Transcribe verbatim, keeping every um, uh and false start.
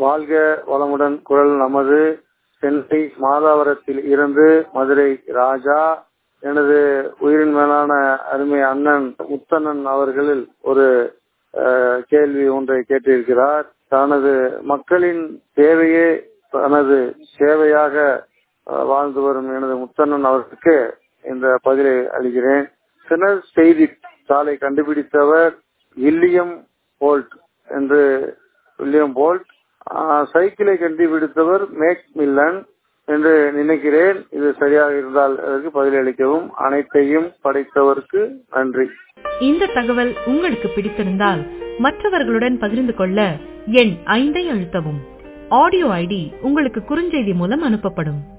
வாழ்க வளமுடன். குரல் நமது. சென்னை மாதாவரத்தில் இருந்து மதுரை ராஜா. எனது உயிரின் மேலான அருமை அண்ணன் முத்தண்ணன் அவர்களில் ஒரு கேள்வி ஒன்றை கேட்டிருக்கிறார். தனது மக்களின் தேவையே தனது சேவையாக வாழ்ந்து வரும் எனது முத்தண்ணன் அவர்களுக்கு இந்த பதிலை அளிக்கிறேன். சினர் செய்தி சாலை கண்டுபிடித்தவர் வில்லியம் போல்ட் என்று வில்லியம் போல்ட். சைக்கிளை கண்டுபிடித்தவர் மேக் மில்லன் என்று நினைக்கிறேன். இது சரியாக இருந்தால் அதற்கு பதிலளிக்கவும். அனைத்தையும் படைத்தவருக்கு நன்றி. இந்த தகவல் உங்களுக்கு பிடித்திருந்தால் மற்றவர்களுடன் பகிர்ந்து கொள்ள எண் ஐந்தை அழுத்தவும். ஆடியோ ஐடி உங்களுக்கு குறுஞ்செய்தி மூலம் அனுப்பப்படும்.